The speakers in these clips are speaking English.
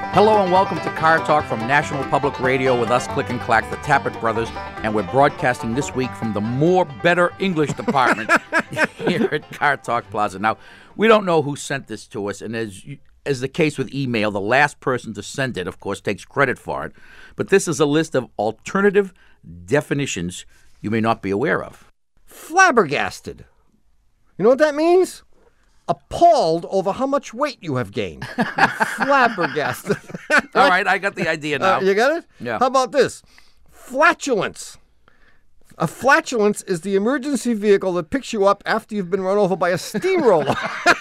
Hello and welcome to Car Talk from National Public Radio with us, Click and Clack, the Tappet Brothers, and we're broadcasting this week from the More Better English Department here at Car Talk Plaza. Now, we don't know who sent this to us, and as the case with email, the last person to send it, of course, takes credit for it, but this is a list of alternative definitions you may not be aware of. Flabbergasted. You know what that means? Appalled over how much weight you have gained. Flabbergasted. All right, I got the idea now. You got it? Yeah. How about this? Flatulence. A flatulence is the emergency vehicle that picks you up after you've been run over by a steamroller.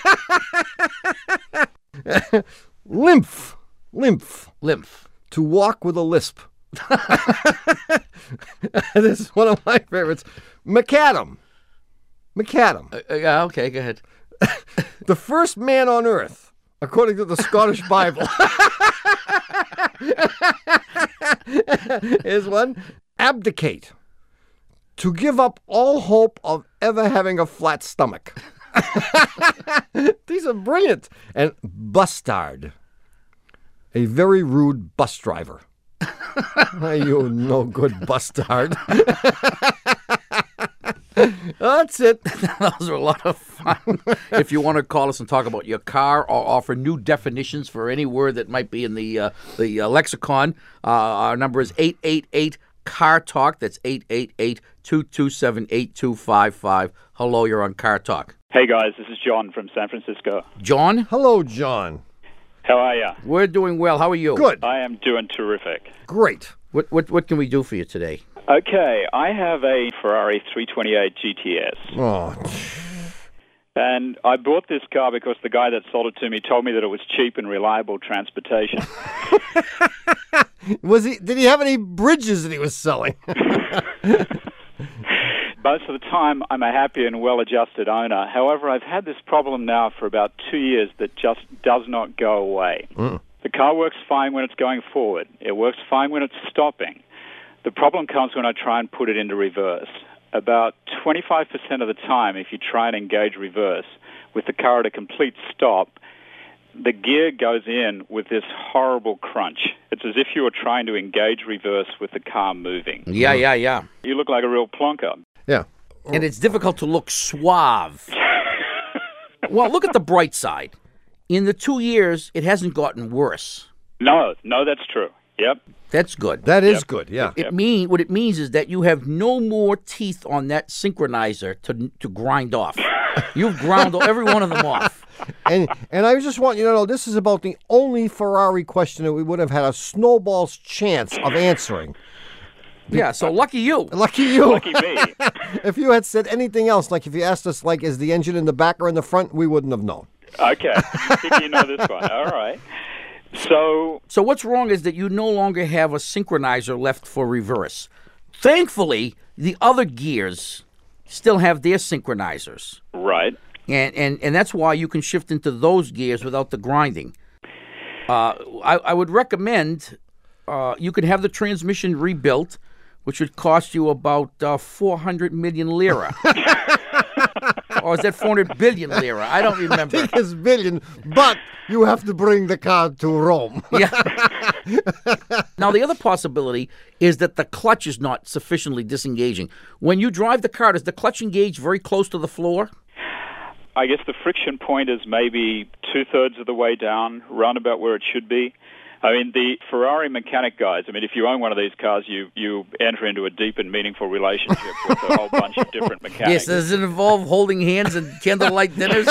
Lymph. To walk with a lisp. This is one of my favorites. Macadam. Yeah, okay, go ahead. The first man on earth, according to the Scottish Bible. Here's one. Abdicate. To give up all hope of ever having a flat stomach. These are brilliant. And bustard. A very rude bus driver. You no good bustard. That's it. Those are a lot of fun. If you want to call us and talk about your car or offer new definitions for any word that might be in the lexicon, our number is 888-CAR-TALK. That's 888-227-8255. Hello, you're on Car Talk. Hey, guys, this is John from San Francisco. John? Hello, John. How are you? We're doing well. How are you? Good. I am doing terrific. Great. What can we do for you today? Okay, I have a Ferrari 328 GTS. Oh, And I bought this car because the guy that sold it to me told me that it was cheap and reliable transportation. Did he have any bridges that he was selling? Most of the time, I'm a happy and well-adjusted owner. However, I've had this problem now for about 2 years that just does not go away. The car works fine when it's going forward. It works fine when it's stopping. The problem comes when I try and put it into reverse. About 25% of the time, if you try and engage reverse with the car at a complete stop, the gear goes in with this horrible crunch. It's as if you were trying to engage reverse with the car moving. Yeah. You look like a real plonker. Yeah. And it's difficult to look suave. Well, look at the bright side. In the 2 years, it hasn't gotten worse. No, that's true. Yep. That's good. That is good, yeah. What it means is that you have no more teeth on that synchronizer to grind off. You've ground every one of them off. And I just want you to know, this is about the only Ferrari question that we would have had a snowball's chance of answering. Yeah, so lucky you. Lucky you. Lucky me. If you had said anything else, like if you asked us, like, is the engine in the back or in the front, we wouldn't have known. Okay. Think you know this one. All right. So what's wrong is that you no longer have a synchronizer left for reverse. Thankfully, the other gears still have their synchronizers. right. And that's why you can shift into those gears without the grinding. I would recommend you could have the transmission rebuilt, which would cost you about 400 million lira. Or is that 400 billion lira? I don't remember. I think it's billion, but you have to bring the car to Rome. Yeah. Now, the other possibility is that the clutch is not sufficiently disengaging. When you drive the car, does the clutch engage very close to the floor? I guess the friction point is maybe 2/3 of the way down, round about where it should be. I mean, the Ferrari mechanic guys, I mean, if you own one of these cars, you enter into a deep and meaningful relationship with a whole bunch of different mechanics. Yes, does it involve holding hands and candlelight dinners?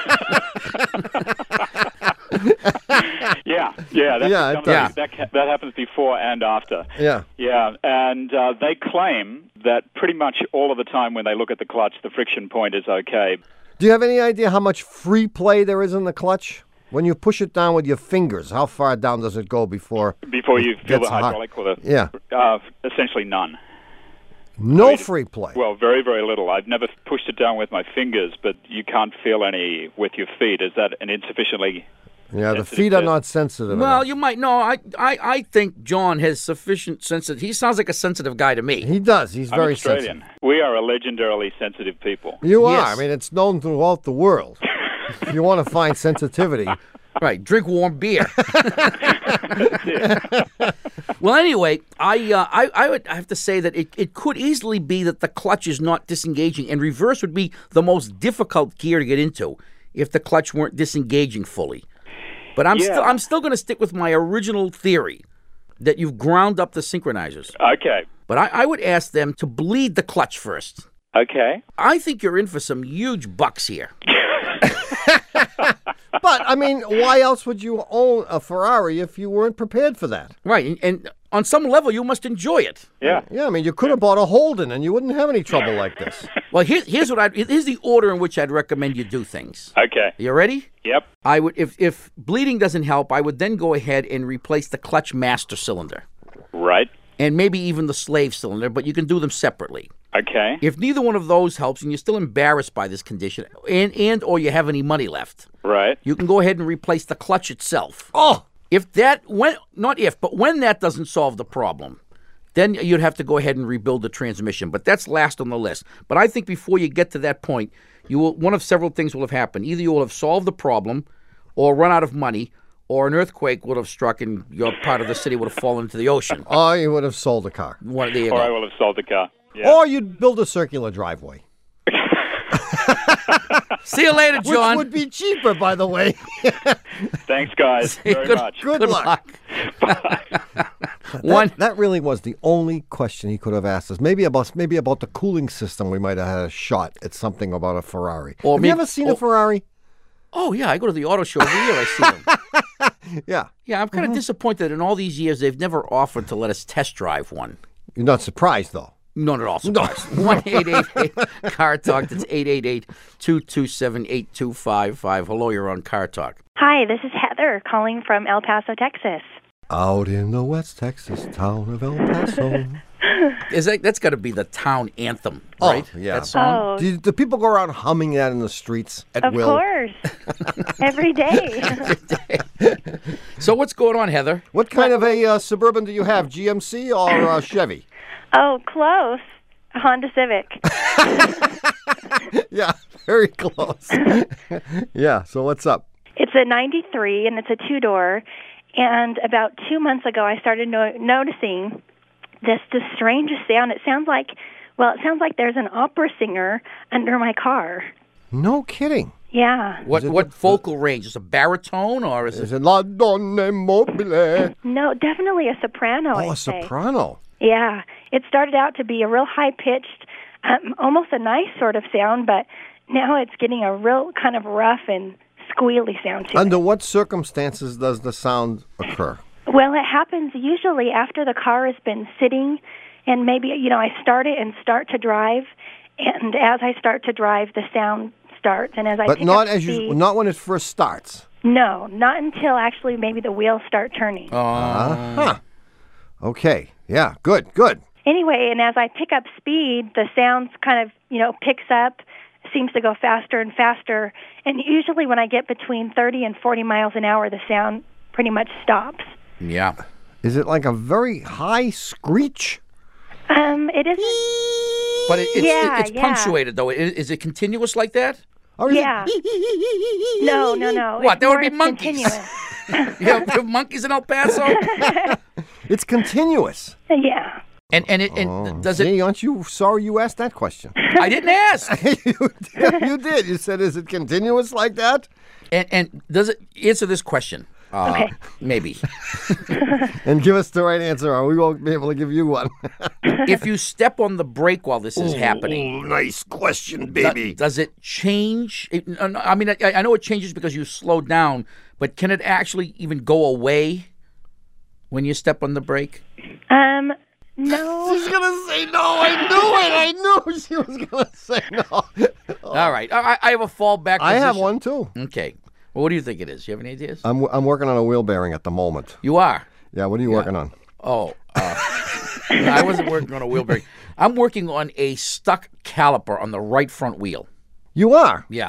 Yeah, that happens before and after. Yeah. Yeah, and they claim that pretty much all of the time when they look at the clutch, the friction point is okay. Do you have any idea how much free play there is in the clutch? When you push it down with your fingers, how far down does it go before You feel the hydraulic or the... Yeah. Essentially none. No free play. Well, very, very little. I've never pushed it down with my fingers, but you can't feel any with your feet. Is that an insufficiently... Yeah, the feet are not sensitive Well, enough. you might know. I think John has sufficient sensitive. He sounds like a sensitive guy to me. He does. He's I'm very Australian. sensitive. We are a legendarily sensitive people. You are. Yes. I mean, it's known throughout the world. If you want to find sensitivity, Right, drink warm beer. Well, anyway, I would have to say that it could easily be that the clutch is not disengaging, and reverse would be the most difficult gear to get into if the clutch weren't disengaging fully. But I'm still going to stick with my original theory that you've ground up the synchronizers. Okay. But I would ask them to bleed the clutch first. Okay. I think you're in for some huge bucks here. But, I mean, why else would you own a Ferrari if you weren't prepared for that? Right, and on some level, you must enjoy it. Yeah. Yeah, I mean, you could have bought a Holden and you wouldn't have any trouble like this. Well, here's the order in which I'd recommend you do things. Okay. You ready? Yep. I would, if bleeding doesn't help, I would then go ahead and replace the clutch master cylinder, Right. and maybe even the slave cylinder, but you can do them separately. Okay. If neither one of those helps and you're still embarrassed by this condition, and or you have any money left, Right. you can go ahead and replace the clutch itself. Oh! If that, when that doesn't solve the problem, then you'd have to go ahead and rebuild the transmission. But that's last on the list. But I think before you get to that point, one of several things will have happened. Either you will have solved the problem, or run out of money, or an earthquake would have struck and your part of the city would have fallen into the ocean. Or you would have sold a car. There you Or I go. will have sold the car. Yeah. Or you'd build a circular driveway. See you later, Which John. would be cheaper, by the way. Thanks, guys, very much. Good luck. That really was the only question he could have asked us. Maybe about the cooling system. We might have had a shot at something about a Ferrari. Or have you ever seen a Ferrari? Oh, yeah, I go to the auto show every year. I see them. Yeah. Yeah, I'm kind of disappointed in all these years they've never offered to let us test drive one. You're not surprised, though. Not at all surprised. 1-888-CAR TALK. That's 888-227-8255. Hello, you're on Car Talk. Hi, this is Heather calling from El Paso, Texas. Out in the West Texas town of El Paso. That's got to be the town anthem, right? Oh, yeah. That song? Oh, Do people go around humming that in the streets at of will? course. Every day. So what's going on, Heather? What kind of a Suburban do you have, GMC or Chevy? Oh, close. Honda Civic. Yeah, very close. Yeah, so what's up? It's a 93, and it's a two-door. And about 2 months ago, I started noticing the strangest sound. It sounds like there's an opera singer under my car. No kidding. Yeah. What vocal range? Is it a baritone or is Is it? it La Donna Mobile? No, definitely a soprano. Oh, I'd a say. soprano. Yeah. It started out to be a real high-pitched, almost a nice sort of sound, but now it's getting a real kind of rough and squealy sound to it. Under what circumstances does the sound occur? Well, it happens usually after the car has been sitting, and maybe, I start it and start to drive, and as I start to drive, the sound starts, and as I But pick not up speed, not when it first starts. No, not until actually maybe the wheels start turning. Uh-huh. Okay. Yeah, good. Anyway, and as I pick up speed, the sound kind of, picks up, seems to go faster and faster, and usually when I get between 30 and 40 miles an hour, the sound pretty much stops. Yeah. Is it like a very high screech? It isn't. But it's yeah. punctuated, though. Is it continuous like that? Or is Yeah. No. What, It's there would more be monkeys. continuous. You have monkeys in El Paso? It's continuous. Yeah. And does it? See, aren't you sorry you asked that question? I didn't ask. You did. You said, is it continuous like that? And does it answer this question? Okay. Maybe. And give us the right answer, or we won't be able to give you one. If you step on the brake while this is happening, Nice question, baby. does it change? I mean, I know it changes because you slow down, but can it actually even go away when you step on the brake? No. She's going to say no. I knew she was going to say no. All right. I have a fallback I have position. one, too. Okay. Well, what do you think it is? You have any ideas? I'm working on a wheel bearing at the moment. You are? Yeah, what are you working on? Oh, I wasn't working on a wheel bearing. I'm working on a stuck caliper on the right front wheel. You are? Yeah.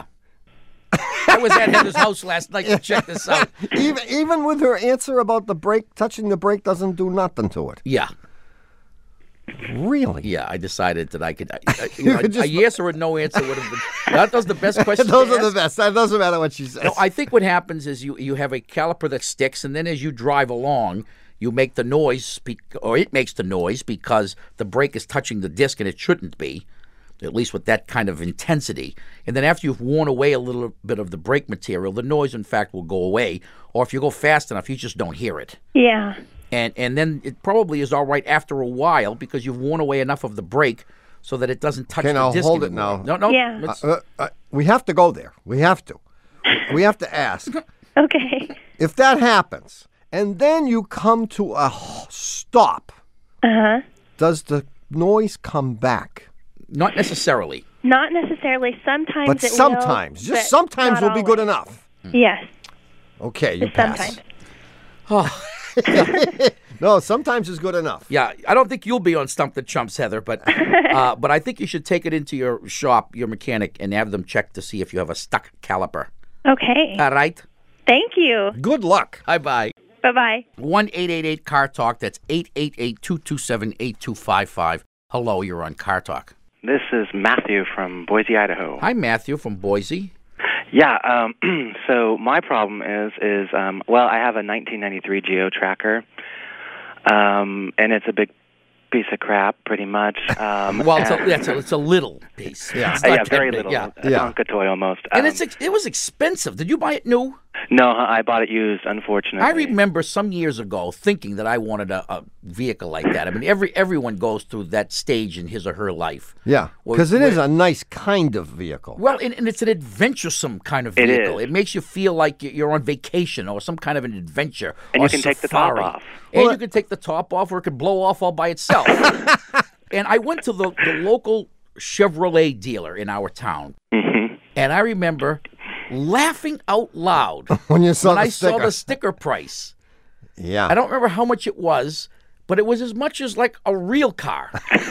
I was at Heather's house last night to check this out. Even with her answer about the brake, touching the brake doesn't do nothing to it. Yeah. Really? Yeah, I decided that I could. could just- a yes or a no answer would have been. That was the best question. Those to are the ask. best. That doesn't matter what she says. No, I think what happens is you have a caliper that sticks, and then as you drive along, you make the noise, or it makes the noise because the brake is touching the disc, and it shouldn't be, at least with that kind of intensity. And then after you've worn away a little bit of the brake material, the noise, in fact, will go away. Or if you go fast enough, you just don't hear it. Yeah. And then it probably is all right after a while because you've worn away enough of the brake so that it doesn't touch Okay, the now disc hold it anymore. now. No, Yeah. let's- we have to go there. We have to. We have to ask. Okay. If that happens, and then you come to a stop, does the noise come back? not necessarily. Not necessarily. Sometimes But it sometimes, will. just but sometimes not will be good always. enough. Yes. Okay, you Just pass. sometimes. No, sometimes is good enough. Yeah, I don't think you'll be on Stump the Chumps, Heather, but I think you should take it into your shop, your mechanic, and have them check to see if you have a stuck caliper. Okay. All right? Thank you. Good luck. Bye-bye. Bye-bye. 1-888-CAR-TALK. That's 888-227-8255. Hello, you're on Car Talk. This is Matthew from Boise, Idaho. Hi, Matthew from Boise. Yeah, so my problem is well, I have a 1993 Geo Tracker, and it's a big piece of crap, pretty much. Well, it's a little piece. Yeah. It's not yeah, that very big, little. Yeah. A Tonka toy almost. And it was expensive. Did you buy it new? No, I bought it used, unfortunately. I remember some years ago thinking that I wanted a vehicle like that. I mean, everyone goes through that stage in his or her life. Yeah, Well, because it is where- a nice kind of vehicle. Well, and it's an adventuresome kind of It vehicle. is. It makes you feel like you're on vacation or some kind of an adventure. And or you can take the top safari. off. And Well, you can take the top off, or it could blow off all by itself. And I went to the local Chevrolet dealer in our town, and I remember laughing out loud When you saw when the I saw sticker. the sticker price. Yeah. I don't remember how much it was, but it was as much as like a real car.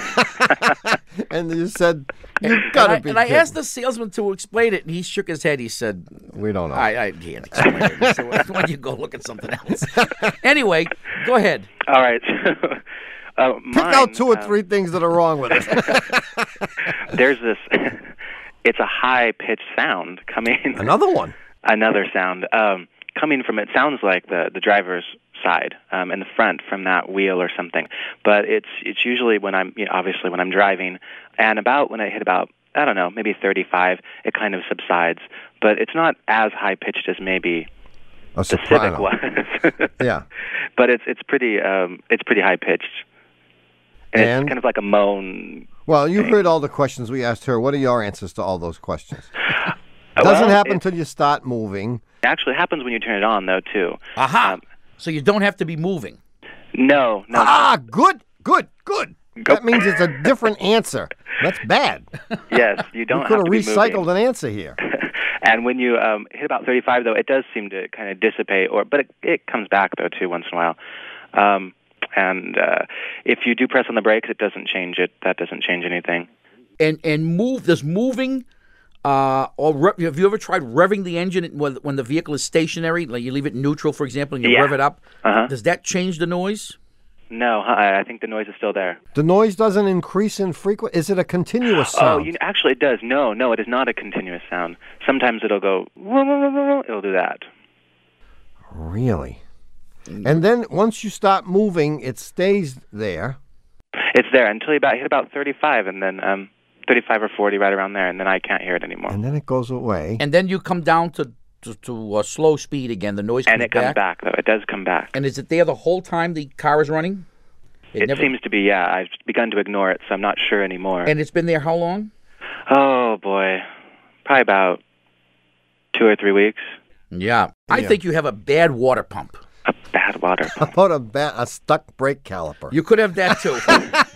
And you said, you gotta be And I kidding. asked the salesman to explain it, and he shook his head. He said, We don't know. I can't explain it. So why don't you go look at something else? Anyway, go ahead. All right. Pick out two or three things that are wrong with it. There's this. It's a high-pitched sound coming. Another one. Another sound coming from. It sounds like the driver's side in the front from that wheel or something. But it's usually when I'm obviously when I'm driving, and about when I hit about I don't know maybe 35, it kind of subsides. But it's not as high-pitched as maybe A the Civic soprano. was. Yeah. But it's pretty high-pitched. And And? it's kind of like a moan. Well, you heard all the questions we asked her. What are your answers to all those questions? Doesn't happen until you start moving. It actually happens when you turn it on, though, too. Aha. So you don't have to be moving. No. Ah, good. That means it's a different answer. That's bad. Yes, you don't You could have have to be recycled moving. an answer here. And when you hit about 35, though, it does seem to kind of dissipate, but it comes back, though, too, once in a while. And if you do press on the brakes, it doesn't change it. That doesn't change anything. And does moving, have you ever tried revving the engine when the vehicle is stationary? Like you leave it neutral, for example, and you Yeah. rev it up? Uh-huh. Does that change the noise? No, I think the noise is still there. The noise doesn't increase in frequency. Is it a continuous sound? Actually, it does. No, it is not a continuous sound. Sometimes it'll go, it'll do that. Really? And then once you stop moving, it stays there. It's there until you hit about 35, and then 35 or 40, right around there, and then I can't hear it anymore. And then it goes away. And then you come down to slow speed again. The noise comes And it comes back, though. It does come back. And is it there the whole time the car is running? It seems to be, yeah. I've begun to ignore it, so I'm not sure anymore. And it's been there how long? Oh, boy. Probably about 2 or 3 weeks. Yeah. I think you have a bad water pump. A bad water How pump. about a stuck brake caliper? You could have that too.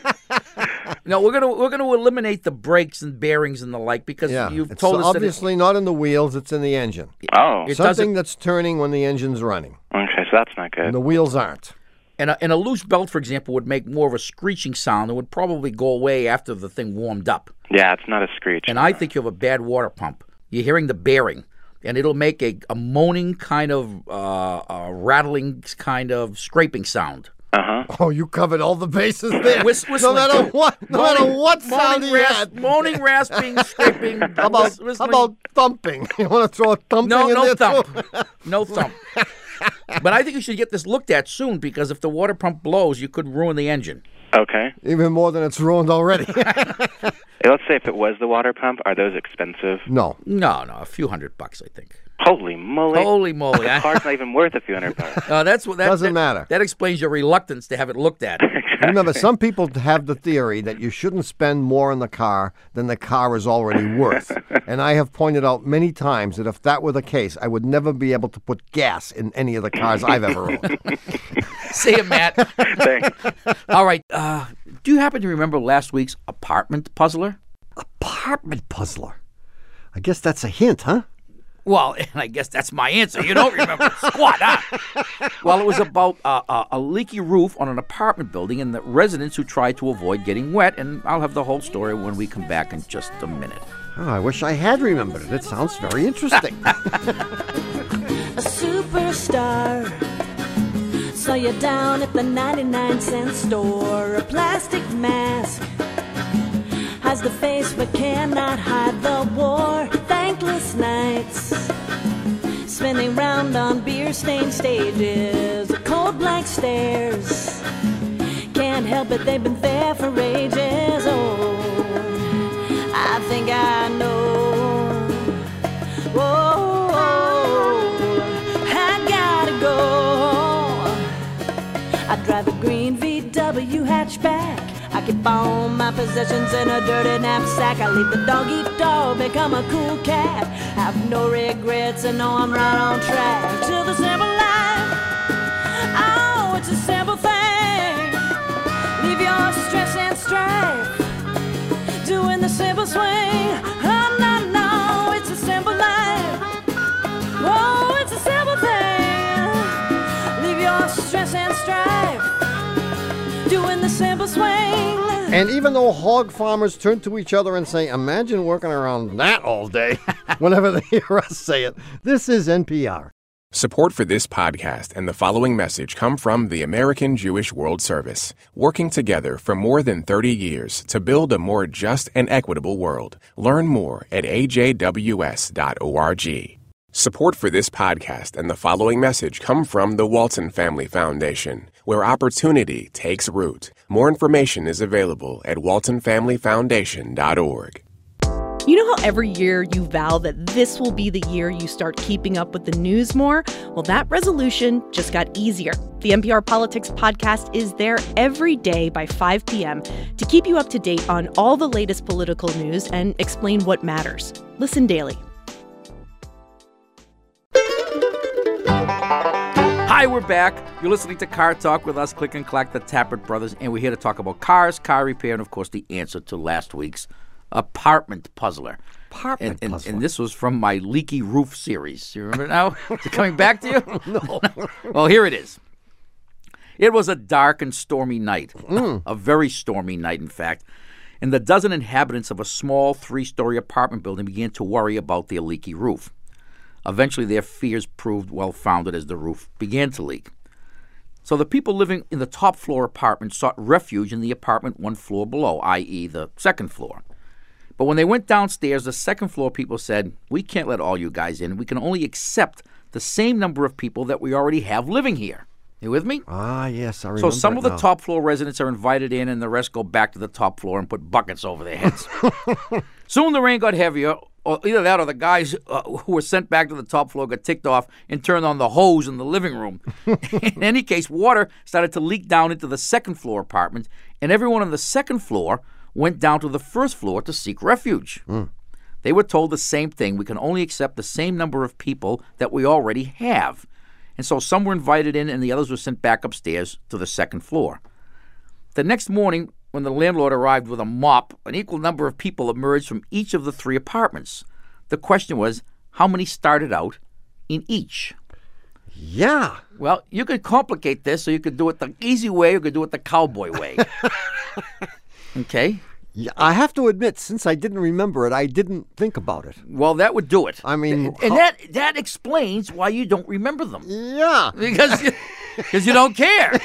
No, we're gonna eliminate the brakes and bearings and the like because yeah. you've It's told us that obviously not in the wheels, it's in the engine. Oh, It Something doesn't- that's turning when the engine's running. okay, so that's not good. And the wheels aren't. and a loose belt, for example, would make more of a screeching sound and would probably go away after the thing warmed up. Yeah, it's not a screech. And I think you have a bad water pump. You're hearing the bearing, and it'll make a moaning kind of rattling kind of scraping sound. Oh, you covered all the bases there. Whistling. No matter what sound he had. Moaning, rasping, scraping. How about thumping? You want to throw a thumping in no there thump. too? No thump. But I think you should get this looked at soon, because if the water pump blows, you could ruin the engine. Okay. Even more than it's ruined already. Let's say if it was the water pump, are those expensive? No, a few $100, I think. Holy moly. Holy moly. The car's not even worth a few $100. That's what Doesn't matter. That explains your reluctance to have it looked at. Remember, some people have the theory that you shouldn't spend more on the car than the car is already worth. And I have pointed out many times that if that were the case, I would never be able to put gas in any of the cars I've ever owned. See you, Matt. Thanks. All right. Do you happen to remember last week's apartment puzzler? Apartment puzzler. I guess that's a hint, huh? Well, and I guess that's my answer. You don't remember squat, huh? Well, it was about a leaky roof on an apartment building and the residents who tried to avoid getting wet, and I'll have the whole story when we come back in just a minute. Oh, I wish I had remembered it. It sounds very interesting. A superstar saw you down at the 99-cent store. A plastic mask hides the face but cannot hide the war. Thankless nights spinning round on beer-stained stages. Cold blank stares can't help it, they've been there for ages. Oh, I think I know. Whoa, I gotta go. I drive a green VW hatchback. I keep all my possessions in a dirty knapsack. I leave the dog-eat-dog, become a cool cat. Have no regrets and know I'm right on track to the simple life. Oh, it's a simple thing. Leave your stress and strife, doing the simple swing. Oh, no, it's a simple life. Oh, it's a simple thing. Leave your stress and strife, doing the simple swing. And even though hog farmers turn to each other and say, imagine working around that all day, whenever they hear us say it, this is NPR. Support for this podcast and the following message come from the American Jewish World Service, working together for more than 30 years to build a more just and equitable world. Learn more at ajws.org. Support for this podcast and the following message come from the Walton Family Foundation, where opportunity takes root. More information is available at waltonfamilyfoundation.org. You know how every year you vow that this will be the year you start keeping up with the news more? Well, that resolution just got easier. The NPR Politics Podcast is there every day by 5 p.m. to keep you up to date on all the latest political news and explain what matters. Listen daily. Hi, we're back. You're listening to Car Talk with us, Click and Clack, the Tappert Brothers, and we're here to talk about cars, car repair, and, of course, the answer to last week's apartment puzzler. Apartment puzzler. And this was from my leaky roof series. You remember now? Is it coming back to you? No. Well, here it is. It was a dark and stormy night, a very stormy night, in fact, and the dozen inhabitants of a small 3-story apartment building began to worry about their leaky roof. Eventually, their fears proved well-founded as the roof began to leak. So the people living in the top-floor apartment sought refuge in the apartment 1 floor below, i.e. the second floor. But when they went downstairs, the second-floor people said, we can't let all you guys in. We can only accept the same number of people that we already have living here. You with me? Ah, yes, I remember. So some of the now. top-floor residents are invited in, and the rest go back to the top floor and put buckets over their heads. Soon the rain got heavier, or either that or the guys who were sent back to the top floor got ticked off and turned on the hose in the living room. In any case, water started to leak down into the second-floor apartment, and everyone on the second floor went down to the first floor to seek refuge. They were told the same thing. We can only accept the same number of people that we already have. And so some were invited in and the others were sent back upstairs to the second floor. The next morning, when the landlord arrived with a mop, an equal number of people emerged from each of the 3 apartments. The question was, how many started out in each? Yeah. Well, you could complicate this, so you could do it the easy way or you could do it the cowboy way. Okay? Yeah, I have to admit, since I didn't remember it, I didn't think about it. Well, that would do it. I mean, and that explains why you don't remember them. Yeah. Because you don't care.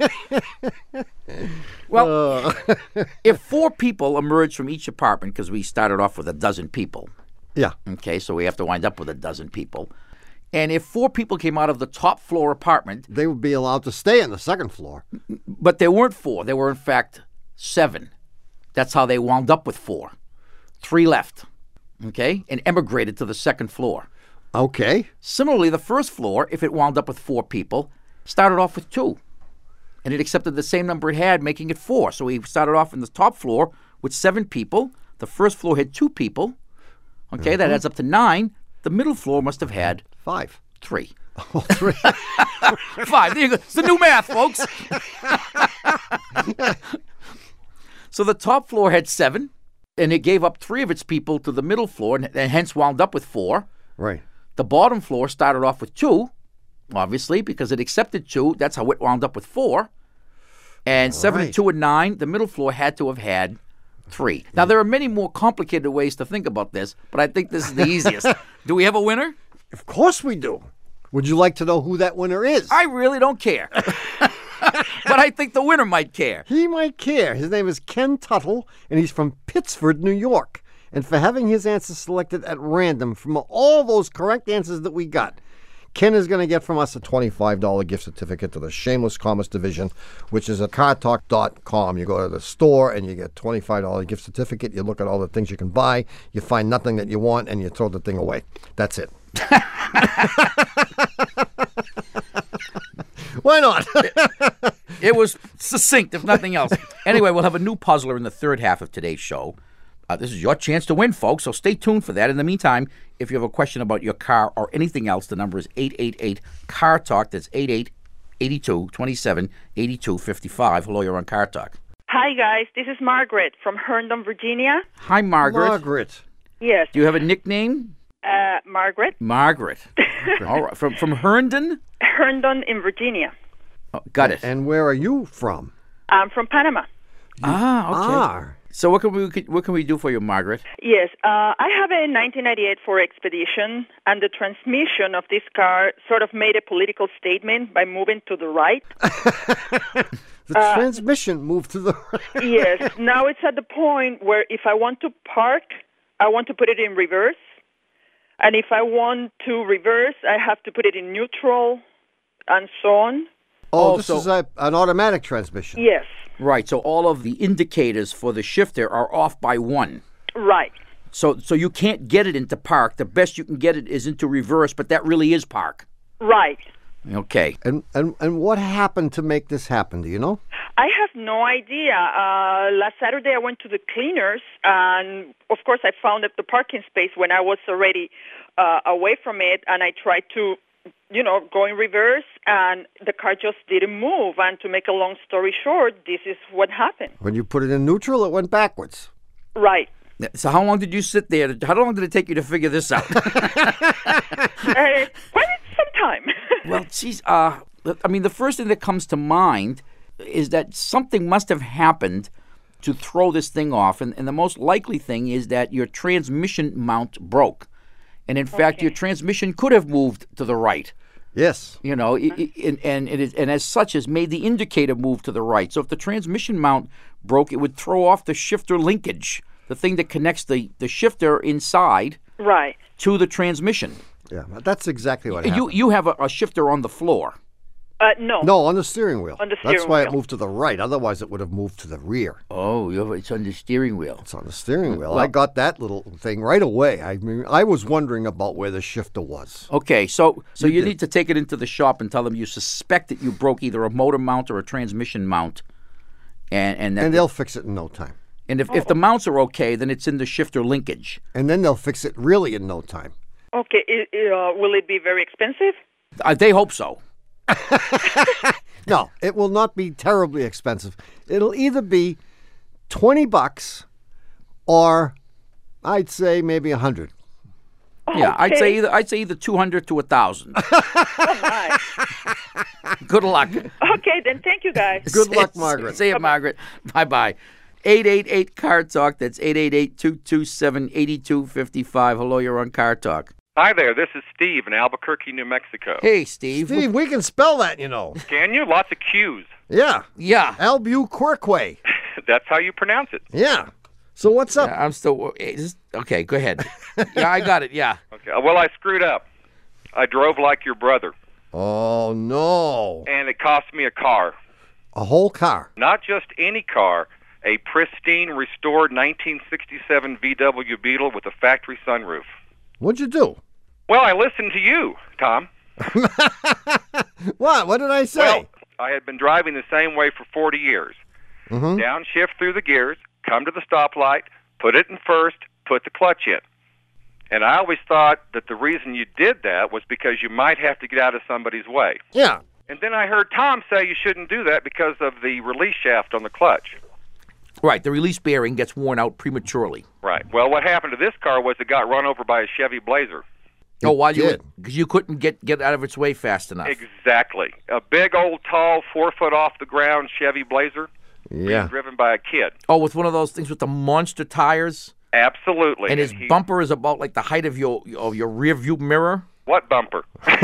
Well, if 4 people emerge from each apartment, because we started off with a dozen people. Yeah. Okay, so we have to wind up with a dozen people. And if 4 people came out of the top floor apartment, They would be allowed to stay on the second floor. but there weren't 4. There were, in fact, 7. That's how they wound up with 4. 3 left, okay, and emigrated to the second floor. Okay. Similarly, the first floor, if it wound up with 4 people, started off with 2. And it accepted the same number it had, making it 4. So we started off in the top floor with 7 people. The first floor had 2 people. Okay, that adds up to 9. The middle floor must have had 5. 3. Oh, 3. 5. There you go. It's the new math, folks. So the top floor had 7, and it gave up 3 of its people to the middle floor, and hence wound up with 4. Right. The bottom floor started off with 2, obviously, because it accepted 2. That's how it wound up with 4. And 7 and 2 and 9, the middle floor had to have had 3. Now, there are many more complicated ways to think about this, but I think this is the easiest. Do we have a winner? Of course we do. Would you like to know who that winner is? I really don't care. But I think the winner might care. He might care. His name is Ken Tuttle, and he's from Pittsford, New York. And for having his answers selected at random from all those correct answers that we got, Ken is going to get from us a $25 gift certificate to the Shameless Commerce Division, which is at cartalk.com. You go to the store and you get $25 gift certificate. You look at all the things you can buy. You find nothing that you want and you throw the thing away. That's it. Why not? It was succinct, if nothing else. Anyway, we'll have a new puzzler in the third half of today's show. This is your chance to win, folks, so stay tuned for that. In the meantime, if you have a question about your car or anything else, the number is 888-CAR-TALK. That's 88-82-27-82-55. Hello, you're on Car Talk. Hi, guys. This is Margaret from Herndon, Virginia. Hi, Margaret. Margaret. Yes, Do you have a nickname? Margaret. Margaret. All right. From Herndon? Herndon in Virginia. Oh, got it. And where are you from? I'm from Panama. Okay. Ah. So what can we do for you, Margaret? Yes, I have a 1998 Ford Expedition, and the transmission of this car sort of made a political statement by moving to the right. The transmission moved to the right. Yes, now it's at the point where if I want to park, I want to put it in reverse. And if I want to reverse, I have to put it in neutral, and so on. Oh, this is an automatic transmission. Yes. Right, so all of the indicators for the shifter are off by 1. Right. So you can't get it into park. The best you can get it is into reverse, but that really is park. Right. Okay. And what happened to make this happen? Do you know? I have no idea. Last Saturday I went to the cleaners, and of course I found the parking space when I was already away from it, and I tried to, go in reverse, and the car just didn't move. And to make a long story short, this is what happened. When you put it in neutral, it went backwards. Right. So how long did you sit there? How long did it take you to figure this out? Quite some time. Well, geez, I mean, the first thing that comes to mind is that something must have happened to throw this thing off, and the most likely thing is that your transmission mount broke. And in fact, your transmission could have moved to the right. Yes. And as such has made the indicator move to the right. So if the transmission mount broke, it would throw off the shifter linkage, the thing that connects the shifter inside Right. to the transmission. Yeah, that's exactly what happened. You have a shifter on the floor. No. No, on the steering wheel. On the That's steering why wheel. it moved to the right. Otherwise, it would have moved to the rear. Oh, it's on the steering wheel. It's on the steering wheel. I got that little thing right away. I mean, I was wondering about where the shifter was. Okay, so you need to take it into the shop and tell them you suspect that you broke either a motor mount or a transmission mount, and they'll fix it in no time. And if the mounts are okay, then it's in the shifter linkage. And then they'll fix it really in no time. Okay. Will it be very expensive? They hope so. No, it will not be terribly expensive. It'll either be $20 or I'd say maybe $100. Yeah, I'd say either 200 to 1,000. Nice. Good luck. Okay, then thank you guys. Good luck, Margaret. See you, Margaret. Bye-bye. 888 Car Talk. That's 888-227-8255. Hello, you're on Car Talk. Hi there, this is Steve in Albuquerque, New Mexico. Hey, Steve. Steve, we can spell that, you know. Can you? Lots of Q's. Yeah. Yeah. Albuquerque. That's how you pronounce it. Yeah. So what's up? I'm still... Okay, go ahead. Yeah, I got it, yeah. Okay. Well, I screwed up. I drove like your brother. Oh, no. And it cost me a car. A whole car? Not just any car. A pristine, restored 1967 VW Beetle with a factory sunroof. What'd you do? Well, I listened to you, Tom. What? What did I say? Well, I had been driving the same way for 40 years. Mm-hmm. Downshift through the gears, come to the stoplight, put it in first, put the clutch in. And I always thought that the reason you did that was because you might have to get out of somebody's way. Yeah. And then I heard Tom say you shouldn't do that because of the release shaft on the clutch. Right, the release bearing gets worn out prematurely. Right. Well, what happened to this car was it got run over by a Chevy Blazer. Because you couldn't get out of its way fast enough. Exactly. A big old tall 4 foot off the ground Chevy Blazer. Yeah. Being driven by a kid. Oh, with one of those things with the monster tires. Absolutely. And his bumper is about like the height of your rear view mirror. What bumper?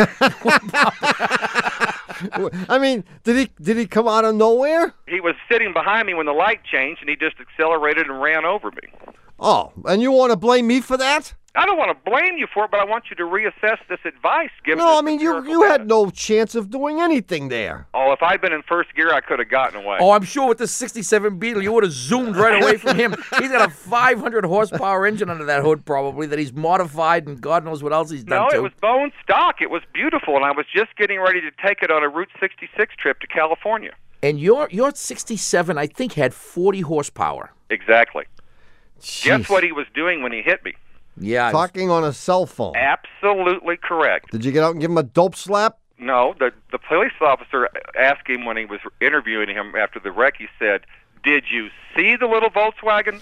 I mean, did he come out of nowhere? He was sitting behind me when the light changed, and he just accelerated and ran over me. Oh, and you want to blame me for that? I don't want to blame you for it, but I want you to reassess this advice. No, I mean, you had no chance of doing anything there. Oh, if I'd been in first gear, I could have gotten away. Oh, I'm sure with the 67 Beetle, you would have zoomed right away from him. He's got a 500 horsepower engine under that hood, probably, that he's modified, and God knows what else he's done, No, it was bone stock. It was beautiful, and I was just getting ready to take it on a Route 66 trip to California. And your 67, I think, had 40 horsepower. Exactly. Jeez. Guess what he was doing when he hit me? Yeah. Talking on a cell phone. Absolutely correct. Did you get out and give him a dope slap? No, the police officer asked him when he was interviewing him after the wreck, he said, "Did you see the little Volkswagen?"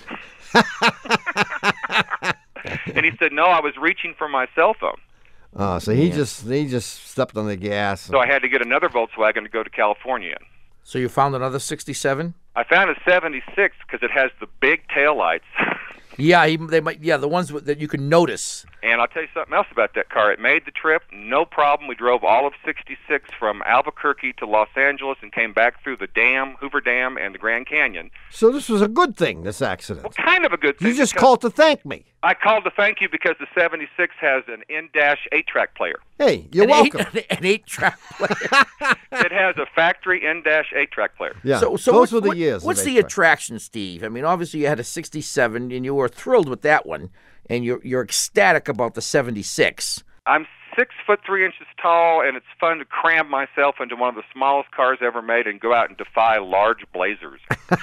And he said, "No, I was reaching for my cell phone." Oh, so he just stepped on the gas. So I had to get another Volkswagen to go to California in. So you found another 67? I found a 76 because it has the big taillights. Yeah, the ones that you can notice. And I'll tell you something else about that car. It made the trip, no problem. We drove all of 66 from Albuquerque to Los Angeles and came back through the dam, Hoover Dam, and the Grand Canyon. So this was a good thing, this accident. Well, kind of a good thing. You just called to thank me. I called to thank you because the 76 has an in-dash 8-track player. Hey, you're welcome. An 8-track player. It has a factory in-dash 8-track player. Yeah, so those were the years. What's the attraction, Steve? I mean, obviously you had a 67, and you were thrilled with that one, and you're ecstatic about the 76. I'm 6'3" tall, and it's fun to cram myself into one of the smallest cars ever made and go out and defy large Blazers.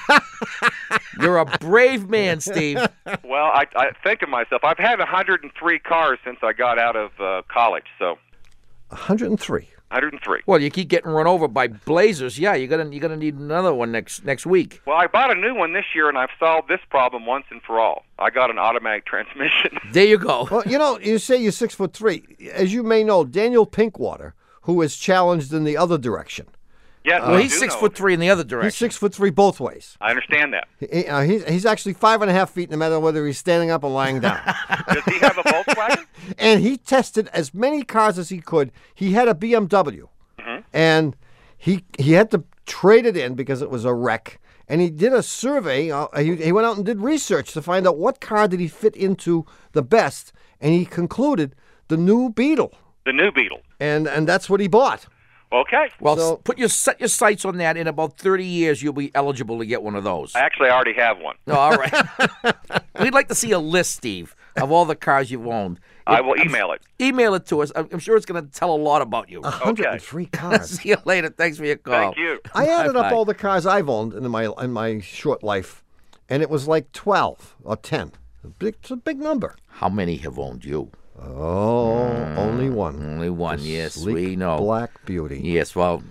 You're a brave man, Steve. Well, I think of myself. I've had 103 cars since I got out of college, so 103. 103. Well, you keep getting run over by Blazers. Yeah, you're gonna need another one next week. Well, I bought a new one this year, and I've solved this problem once and for all. I got an automatic transmission. There you go. Well, you say you're 6'3". As you may know, Daniel Pinkwater, who is challenged in the other direction. Yeah, well, he's 6'3" in the other direction. He's 6'3" both ways. I understand that. He's actually 5.5 feet, no matter whether he's standing up or lying down. Does he have a Volkswagen? And he tested as many cars as he could. He had a BMW, and he had to trade it in because it was a wreck. And he did a survey. He went out and did research to find out what car did he fit into the best, and he concluded the new Beetle. The new Beetle. And that's what he bought. Okay. Well, set your sights on that. In about 30 years, you'll be eligible to get one of those. Actually, I already have one. Oh, all right. We'd like to see a list, Steve, of all the cars you've owned. I will email it. Email it to us. I'm sure it's going to tell a lot about you. 103 cars. See you later. Thanks for your call. Thank you. I added up all the cars I've owned in my short life, and it was like 12 or 10. It's a big number. How many have owned you? Oh, only one. Only one, yes, Sleek we know. Black beauty. Yes, well,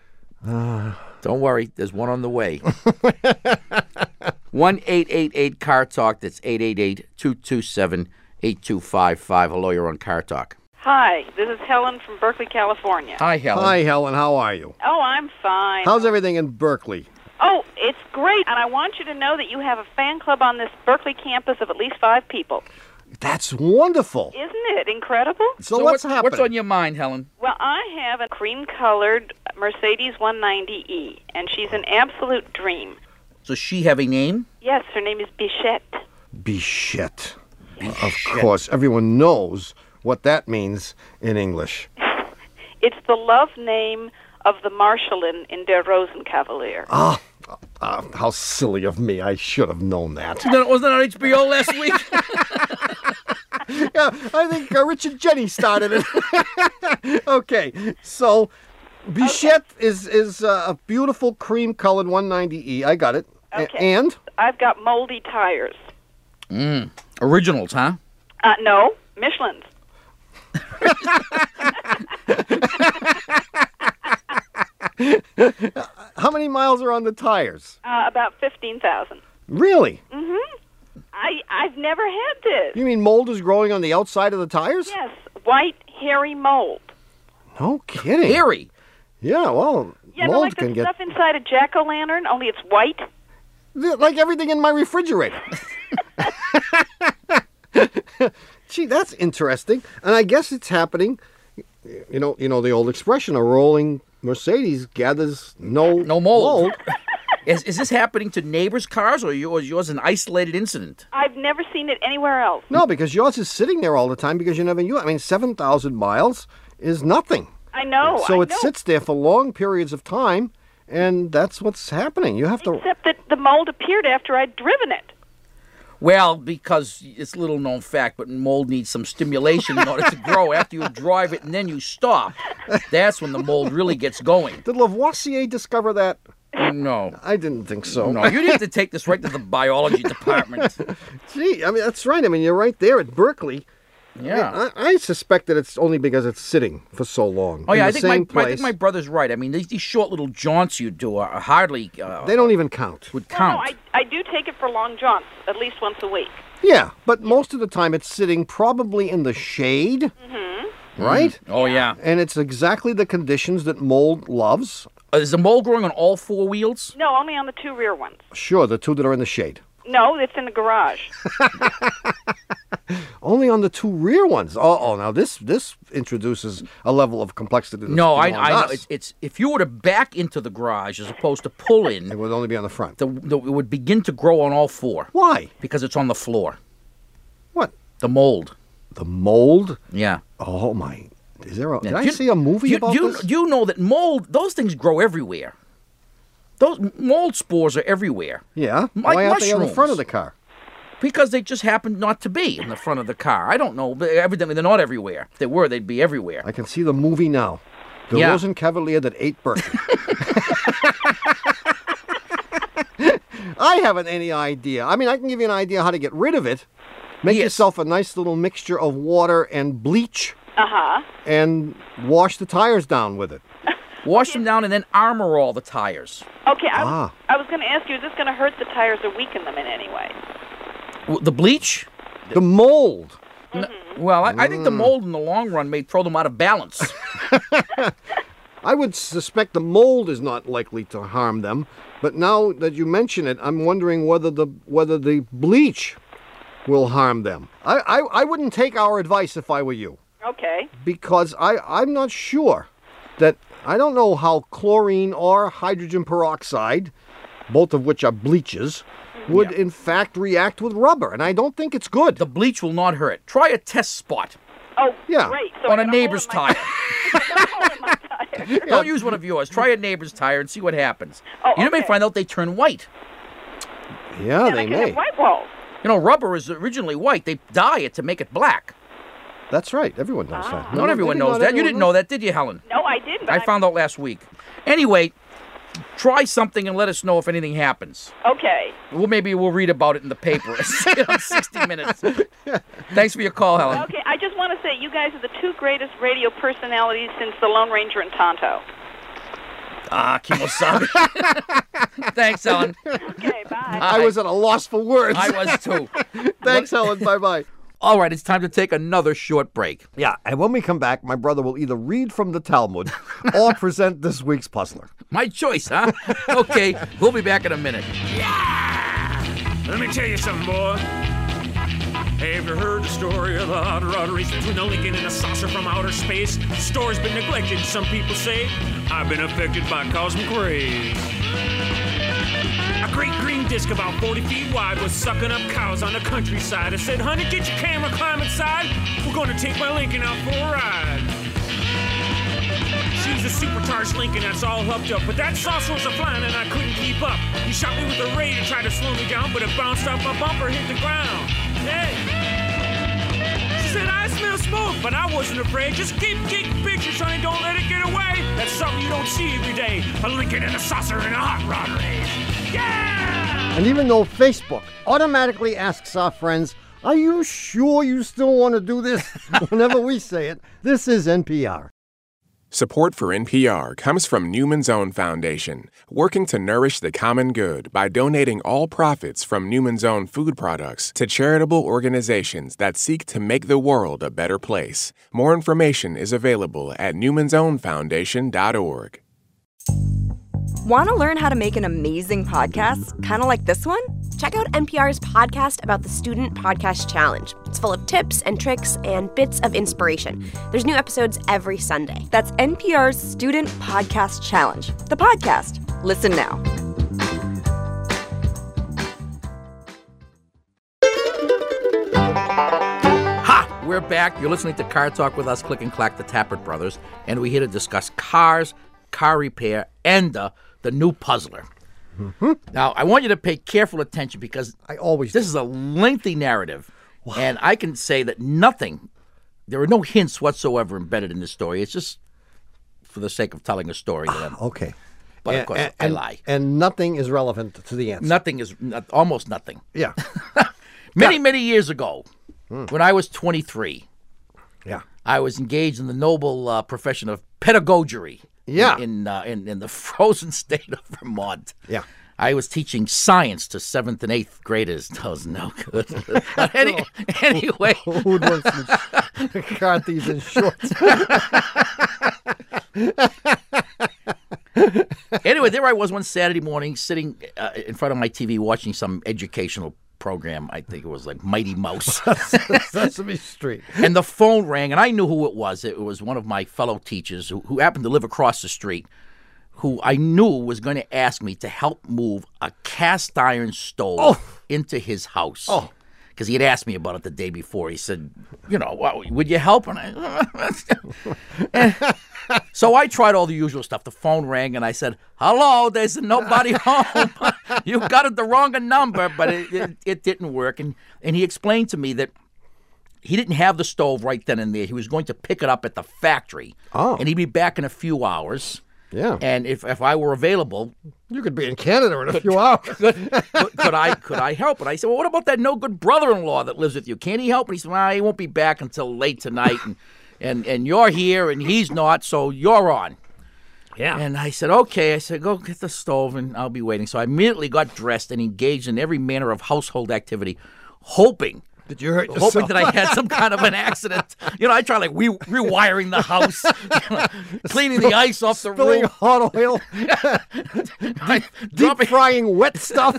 don't worry. There's one on the way. 1-888-CAR TALK. That's 888-227-8255. Hello, you're on Car Talk. Hi, this is Helen from Berkeley, California. Hi, Helen. Hi, Helen. How are you? Oh, I'm fine. How's everything in Berkeley? Oh, it's great. And I want you to know that you have a fan club on this Berkeley campus of at least 5 people. That's wonderful. Isn't it incredible? So what's happening? What's on your mind, Helen? Well, I have a cream-colored Mercedes 190E, and she's an absolute dream. Does she have a name? Yes, her name is Bichette. Bichette. Of course, everyone knows what that means in English. It's the love name of the Marshal in Der Rosenkavalier. How silly of me. I should have known that. Wasn't that on HBO last week? Yeah, I think Richard Jenny started it. Okay, so Bichette is a beautiful cream-colored 190E. I got it. Okay. And? I've got moldy tires. Originals, huh? No, Michelin's. How many miles are on the tires? About 15,000. Really? Mm-hmm. I've never had this. You mean mold is growing on the outside of the tires? Yes, white, hairy mold. No kidding. Hairy? Yeah, well, Yeah, mold like can the get... stuff inside a jack-o'-lantern, only it's white. Like everything in my refrigerator. Gee, that's interesting. And I guess it's happening. You know the old expression, a rolling Mercedes gathers no mold. Is this happening to neighbors' cars, or is yours an isolated incident? I've never seen it anywhere else. No, because yours is sitting there all the time because you never use it. I mean, 7,000 miles is nothing. I know. So it sits there for long periods of time, and that's what's happening. You have to... Except that the mold appeared after I'd driven it. Well, because it's a little known fact, but mold needs some stimulation in order to grow. After you drive it and then you stop, that's when the mold really gets going. Did Lavoisier discover that? No. I didn't think so. No, you need to take this right to the biology department. Gee, I mean, that's right. I mean, you're right there at Berkeley. Yeah. I suspect that it's only because it's sitting for so long. Oh, yeah, in I the think same I think my brother's right. I mean, these short little jaunts you do are hardly... they don't even count. Would count. No, I do take it for long jaunts, at least once a week. Yeah, but most of the time it's sitting probably in the shade, right? Oh, yeah. And it's exactly the conditions that mold loves. Is the mold growing on all 4 wheels? No, only on the 2 rear ones. Sure, the 2 that are in the shade. No, it's in the garage. Only on the 2 rear ones. Now this introduces a level of complexity. That's No, I beyond know. us. It's if you were to back into the garage as opposed to pull in, It would only be on the front. it would begin to grow on all 4. Why? Because it's on the floor. What? The mold. The mold? Yeah. Oh my! Is there? Did Yeah. I see a movie about this? Do you know that mold? Those things grow everywhere. Those mold spores are everywhere. Yeah. Like Why aren't they on the mushrooms. front of the car? Because they just happen not to be in the front of the car. I don't know, but evidently they're not everywhere. If they were, they'd be everywhere. I can see the movie now. The Yeah. Rosenkavalier that ate Berkeley. I haven't any idea. I mean, I can give you an idea how to get rid of it. Make Yes. yourself a nice little mixture of water and bleach Uh-huh. and wash the tires down with it. Wash them down and then armor all the tires. Okay, I Ah. was going to ask you, is this going to hurt the tires or weaken them in any way? The bleach? The mold. Well, I think the mold in the long run may throw them out of balance. I would suspect the mold is not likely to harm them, but now that you mention it, I'm wondering whether the bleach will harm them. I wouldn't take our advice if I were you, Okay. because I'm not sure that I don't know how chlorine or hydrogen peroxide, both of which are bleaches, would in fact react with rubber, and I don't think it's good. The bleach will not hurt. Try a test spot Oh, Yeah. great. So on I'm a gonna neighbor's hold tire. in my tire. Don't use one of yours. Try a neighbor's tire and see what happens. Oh, You may okay. find out they turn white. Yeah, And they I can may. have white walls. You know, rubber is originally white. They dye it to make it black. That's right. Everyone knows that. Not everyone knows that. You didn't know that, did you, Helen? No, I didn't. I found out last week. Anyway, try something and let us know if anything happens. Okay. Well, maybe we'll read about it in the paper on 60 Minutes. Thanks for your call, Helen. Okay, I just want to say you guys are the 2 greatest radio personalities since the Lone Ranger and Tonto. Kimosabe. Thanks, Helen. Okay, bye. I was at a loss for words. I was too. Thanks, Helen. Bye-bye. All right, it's time to take another short break. Yeah, and when we come back, my brother will either read from the Talmud or present this week's puzzler. My choice, huh? Okay, we'll be back in a minute. Let me tell you something, boy. Have you heard the story of the hot rod race between a Lincoln and a saucer from outer space? The story's been neglected, some people say. I've been affected by cosmic rays. A great green disc about 40 feet wide was sucking up cows on the countryside. I said, honey, get your camera, climb inside. We're going to take my Lincoln out for a ride. She's a supercharged Lincoln that's all hooked up, but that saucer was a-flying and I couldn't keep up. He shot me with a ray to try to slow me down, but it bounced off my bumper, hit the ground. Hey! She said, I smell smoke, but I wasn't afraid. Just keep taking pictures, honey, don't let it get away. That's something you don't see every day. A Lincoln and a saucer and a hot rod race. Yeah! And even though Facebook automatically asks our friends, are you sure you still want to do this? Whenever we say it, this is NPR. Support for NPR comes from Newman's Own Foundation, working to nourish the common good by donating all profits from Newman's Own food products to charitable organizations that seek to make the world a better place. More information is available at newmansownfoundation.org. Want to learn how to make an amazing podcast, kind of like this one? Check out NPR's podcast about the Student Podcast Challenge. It's full of tips and tricks and bits of inspiration. There's new episodes every Sunday. That's NPR's Student Podcast Challenge, the podcast. Listen now. Ha! We're back. You're listening to Car Talk with us, Click and Clack, the Tappert Brothers, and we're here to discuss cars, car repair, and the new puzzler. Mm-hmm. Now, I want you to pay careful attention because this is a lengthy narrative, and I can say that there are no hints whatsoever embedded in this story. It's just for the sake of telling a story. Okay. But of course, I lie. And nothing is relevant to the answer. Nothing is, almost nothing. Yeah. Many years ago, when I was 23, I was engaged in the noble profession of pedagogy. Yeah. In the frozen state of Vermont. Yeah. I was teaching science to 7th and 8th graders. That was no good. But anyway. Who would want some car thieves in shorts? Anyway, there I was one Saturday morning sitting in front of my TV watching some educational program. I think it was like Mighty Mouse. Sesame Street. And the phone rang, and I knew who it was. It was one of my fellow teachers who happened to live across the street, who I knew was going to ask me to help move a cast iron stove into his house. Oh. Because he had asked me about it the day before. He said, would you help? And so I tried all the usual stuff. The phone rang, and I said, hello, there's nobody home. You got it the wrong number, but it didn't work. And he explained to me that he didn't have the stove right then and there. He was going to pick it up at the factory. Oh. And he'd be back in a few hours. Yeah. And if I were available, you could be in Canada in a few hours. Could I help? And I said, well, what about that no good brother-in-law that lives with you? Can he help? And he said, well, he won't be back until late tonight, and you're here and he's not, so you're on. Yeah. And I said, okay. I said, go get the stove and I'll be waiting. So I immediately got dressed and engaged in every manner of household activity, hoping Did you hurt yourself? Hoping that I had some kind of an accident. I tried like rewiring the house, cleaning the ice off the Spilling roof. hot oil. Deep frying wet stuff.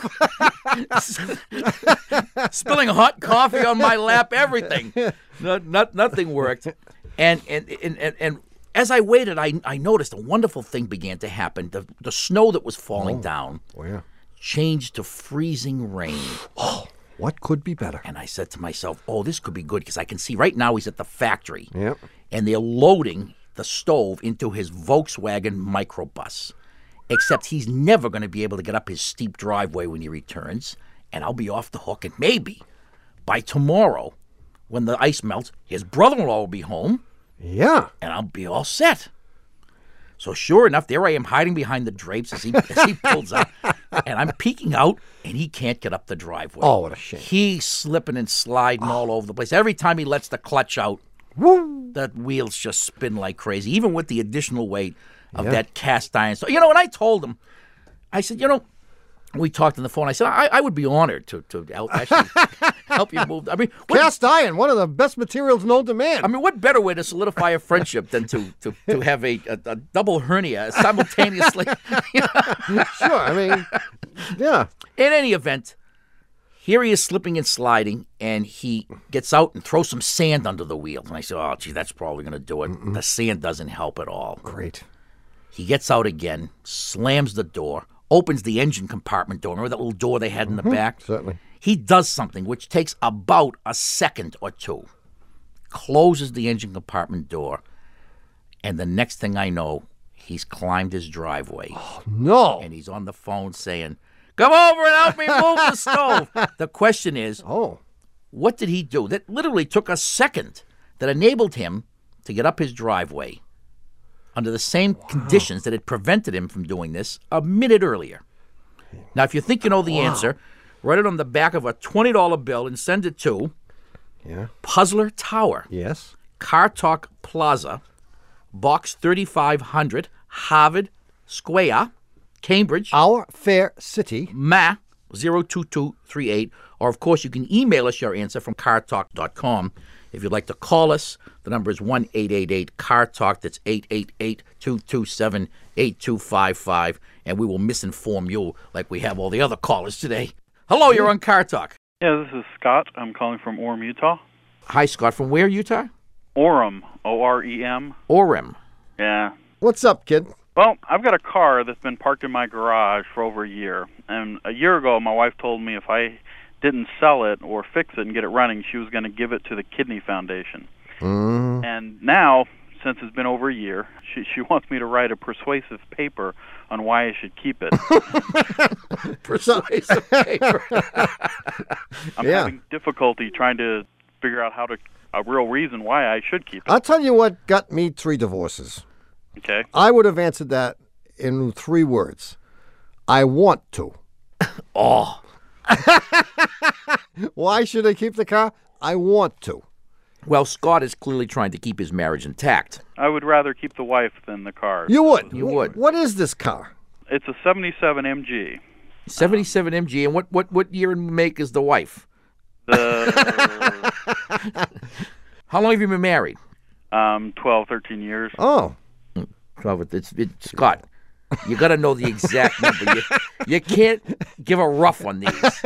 Spilling hot coffee on my lap, everything. Nothing worked. And as I waited, I noticed a wonderful thing began to happen. The snow that was falling down changed to freezing rain. What could be better? And I said to myself, this could be good because I can see right now he's at the factory. Yep. And they're loading the stove into his Volkswagen microbus. Except he's never going to be able to get up his steep driveway when he returns. And I'll be off the hook. And maybe by tomorrow, when the ice melts, his brother-in-law will be home. Yeah. And I'll be all set. So sure enough, there I am hiding behind the drapes as he pulls up. And I'm peeking out, and he can't get up the driveway. Oh, what a shame. He's slipping and sliding all over the place. Every time he lets the clutch out, the wheels just spin like crazy, even with the additional weight of that cast iron. So, and I told him, I said, We talked on the phone. I said, I would be honored to help help you move. I mean, cast iron, one of the best materials known to man. I mean, what better way to solidify a friendship than to have a double hernia simultaneously? Sure, I mean, yeah. In any event, here he is slipping and sliding, and he gets out and throws some sand under the wheel. And I said, oh, gee, that's probably going to do it. The sand doesn't help at all. Great. He gets out again, slams the door, opens the engine compartment door. Remember that little door they had in the back? Certainly. He does something which takes about a second or two. Closes the engine compartment door. And the next thing I know, he's climbed his driveway. Oh, no. And he's on the phone saying, come over and help me move the stove. The question is, what did he do? That literally took a second that enabled him to get up his driveway under the same conditions that had prevented him from doing this a minute earlier. Now, if you think you know the answer, write it on the back of a $20 bill and send it to Puzzler Tower. Yes. Car Talk Plaza, Box 3500, Harvard Square, Cambridge. Our fair city. Ma 02238. Or, of course, you can email us your answer from cartalk.com. If you'd like to call us, the number is 1-888-CAR-TALK. That's 888-227-8255. And we will misinform you like we have all the other callers today. Hello, you're on Car Talk. Yeah, this is Scott. I'm calling from Orem, Utah. Hi, Scott. From where, Utah? Orem, O-R-E-M. Orem. Yeah. What's up, kid? Well, I've got a car that's been parked in my garage for over a year. And a year ago, my wife told me if I didn't sell it or fix it and get it running, she was going to give it to the Kidney Foundation. And now, since it's been over a year, she wants me to write a persuasive paper on why I should keep it. Persuasive paper. I'm having difficulty trying to figure out a real reason why I should keep it. I'll tell you what got me 3 divorces. Okay. I would have answered that in 3 words. I want to. Oh. Why should I keep the car? I want to. Well, Scott is clearly trying to keep his marriage intact. I would rather keep the wife than the car. You would? You would. What is this car? It's a 77 MG. 77 MG. And what year and make is the wife? How long have you been married? 12, 13 years. Oh. 12. It's Scott. You got to know the exact number. You can't give a rough on these.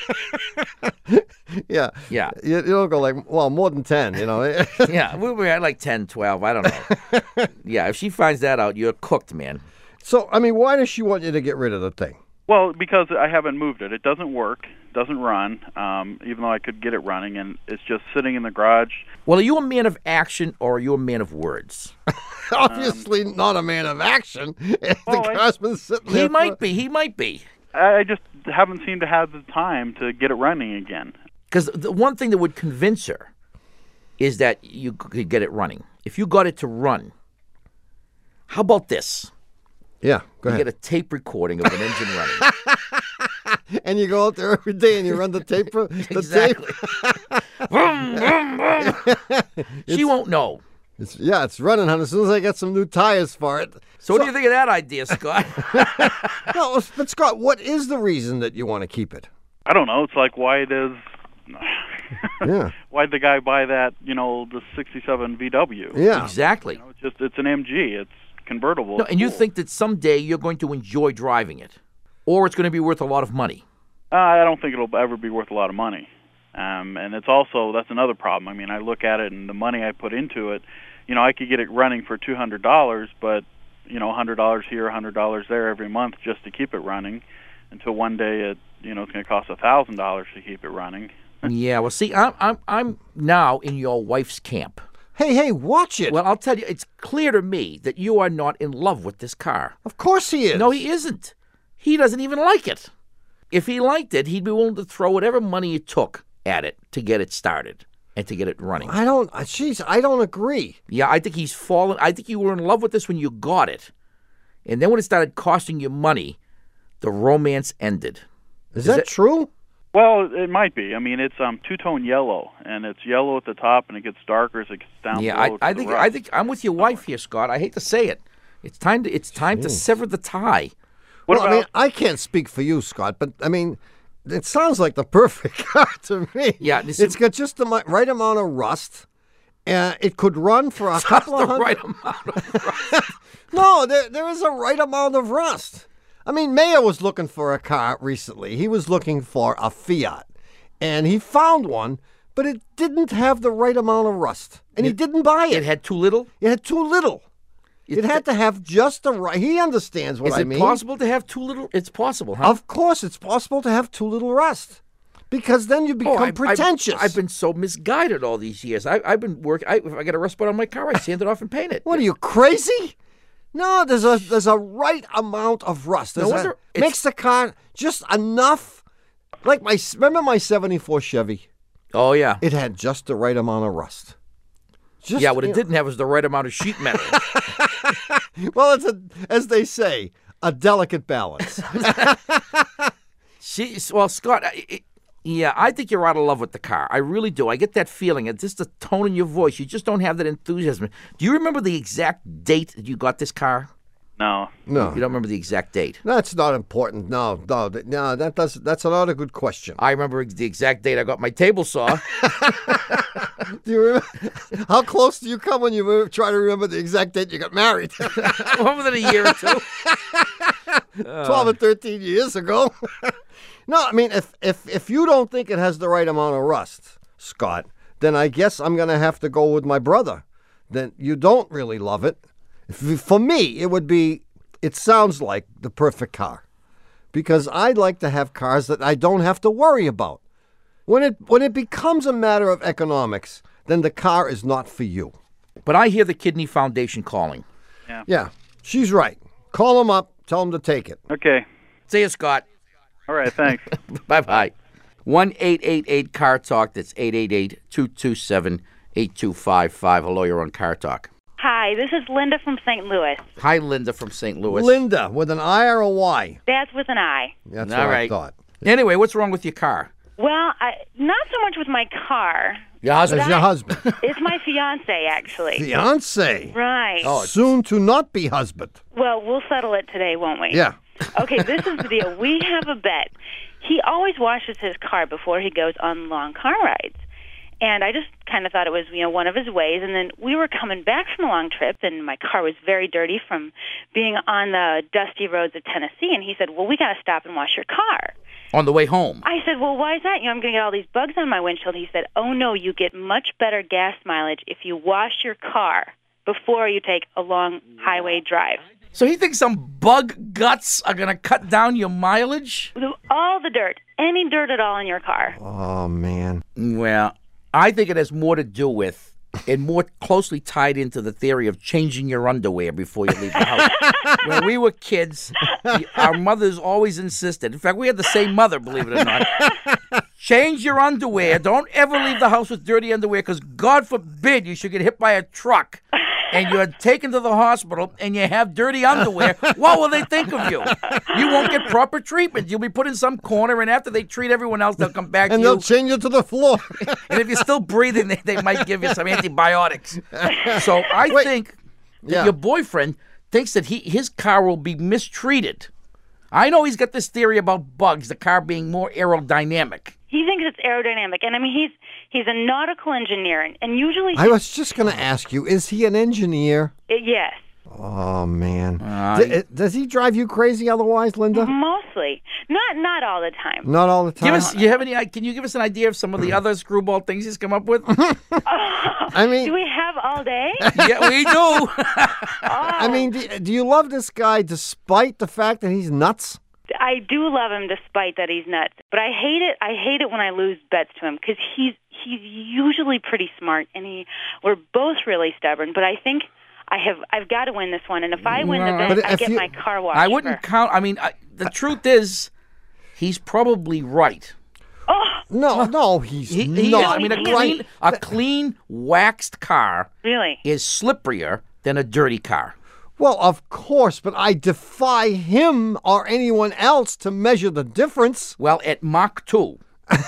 Yeah. Yeah. You don't go like, well, more than 10, you know. Yeah, we'll be at like 10, 12. I don't know. Yeah, if she finds that out, you're cooked, man. So, I mean, why does she want you to get rid of the thing? Well, because I haven't moved it. It doesn't work, doesn't run, even though I could get it running, and it's just sitting in the garage. Well, are you a man of action or are you a man of words? Obviously not a man of action. The car's been sitting there. He might be. I just haven't seemed to have the time to get it running again. Because the one thing that would convince her is that you could get it running. If you got it to run, how about this? Yeah, go ahead. You get a tape recording of an engine running. And you go out there every day and you run the tape. Exactly. She won't know. It's running, hon. As soon as I get some new tires for it. So what do you think of that idea, Scott? No, but Scott, what is the reason that you want to keep it? I don't know. It's like, why does... Yeah. Why'd the guy buy that, the 67 VW? Yeah. Exactly. It's an MG. It's convertible. No, and you think that someday you're going to enjoy driving it, or it's going to be worth a lot of money? I don't think it'll ever be worth a lot of money. And it's also, that's another problem. I mean, I look at it and the money I put into it, I could get it running for $200, but, $100 here, $100 there every month just to keep it running until one day it's going to cost $1,000 to keep it running. Yeah, well, see, I'm now in your wife's camp. Hey, watch it. Well, I'll tell you, it's clear to me that you are not in love with this car. Of course he is. No, he isn't. He doesn't even like it. If he liked it, he'd be willing to throw whatever money it took at it to get it started and to get it running. I don't agree. Yeah, I think he's fallen. I think you were in love with this when you got it. And then when it started costing you money, the romance ended. Is that true? Well, it might be. I mean, it's two-tone yellow, and it's yellow at the top, and it gets darker as it gets down below. I think I'm with your wife here, Scott. I hate to say it. It's time to sever the tie. What I mean, I can't speak for you, Scott, but I mean, it sounds like the perfect car to me. Yeah, it's got just the right amount of rust. It could run for a couple of hundred. Right amount of rust. No, there is a right amount of rust. I mean, Mayor was looking for a car recently. He was looking for a Fiat, and he found one, but it didn't have the right amount of rust, and he didn't buy it. It had too little? It had too little. It had to have just the right. He understands what I mean. Is it possible to have too little? It's possible, huh? Of course, it's possible to have too little rust, because then you become pretentious. I've been so misguided all these years. I've been working. If I get a rust spot on my car, I sand it off and paint it. What are you, crazy? No, there's a right amount of rust. Makes the car just enough. Like remember my '74 Chevy? Oh yeah, it had just the right amount of rust. What it didn't have was the right amount of sheet metal. Well, it's as they say, a delicate balance. Scott, I think you're out of love with the car. I really do. I get that feeling. It's just the tone in your voice. You just don't have that enthusiasm. Do you remember the exact date that you got this car? No. You don't remember the exact date? That's not important. No. That's not a good question. I remember the exact date I got my table saw. Do you remember? How close do you come when you try to remember the exact date you got married? More than a year or two. 12 or 13 years ago. No, I mean, if you don't think it has the right amount of rust, Scott, then I guess I'm going to have to go with my brother. Then you don't really love it. For me, it sounds like the perfect car. Because I'd like to have cars that I don't have to worry about. When it becomes a matter of economics, then the car is not for you. But I hear the Kidney Foundation calling. Yeah, she's right. Call them up. Tell them to take it. Okay. See you, Scott. All right, thanks. Bye-bye. 1-888-CAR-TALK. That's 888-227-8255. Hello, you're on Car Talk. Hi, this is Linda from St. Louis. Hi, Linda from St. Louis. Linda, with an I or a Y? That's with an I. That's All what right. I thought. Anyway, what's wrong with your car? Well, not so much with my car. Your husband? It's your husband. It's my fiancé, actually. Fiancé? Right. Soon to not be husband. Well, we'll settle it today, won't we? Yeah. Okay, this is the deal. We have a bet. He always washes his car before he goes on long car rides. And I just kind of thought it was, one of his ways. And then we were coming back from a long trip, and my car was very dirty from being on the dusty roads of Tennessee. And he said, well, we got to stop and wash your car. On the way home? I said, well, why is that? I'm going to get all these bugs on my windshield. He said, oh, no, you get much better gas mileage if you wash your car before you take a long highway drive. So he thinks some bug guts are going to cut down your mileage? All the dirt. Any dirt at all in your car. Oh, man. Well, I think it has more to do with and more closely tied into the theory of changing your underwear before you leave the house. When we were kids, our mothers always insisted. In fact, we had the same mother, believe it or not. Change your underwear. Don't ever leave the house with dirty underwear because, God forbid, you should get hit by a truck and you're taken to the hospital and you have dirty underwear. What will they think of you? You won't get proper treatment. You'll be put in some corner, and after they treat everyone else, they'll come back to you. And they'll chain you to the floor. And if you're still breathing, they might give you some antibiotics. So I think that your boyfriend thinks that his car will be mistreated. I know he's got this theory about bugs, the car being more aerodynamic. He thinks it's aerodynamic. And, I mean, he's a nautical engineer. And usually... I was just going to ask you, is he an engineer? Yes. Oh, man. Does he drive you crazy otherwise, Linda? Mostly. Not all the time. Not all the time? Can you give us an idea of some of the other screwball things he's come up with? I mean... Do we have all day? Yeah, we do. I mean, do you love this guy despite the fact that he's nuts? I do love him despite that he's nuts. But I hate it. I hate it when I lose bets to him because he's usually pretty smart, and we're both really stubborn. But I think... I've got to win this one, and if I win the bet, I get my car washed. I wouldn't count. I mean, the truth is, he's probably right. Oh no, he's not. I mean, a clean waxed car really is slipperier than a dirty car. Well, of course, but I defy him or anyone else to measure the difference. Well, at Mach 2.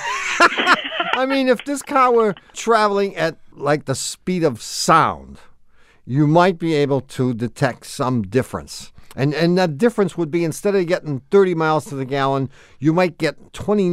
I mean, if this car were traveling at like the speed of sound, you might be able to detect some difference. And that difference would be, instead of getting 30 miles to the gallon, you might get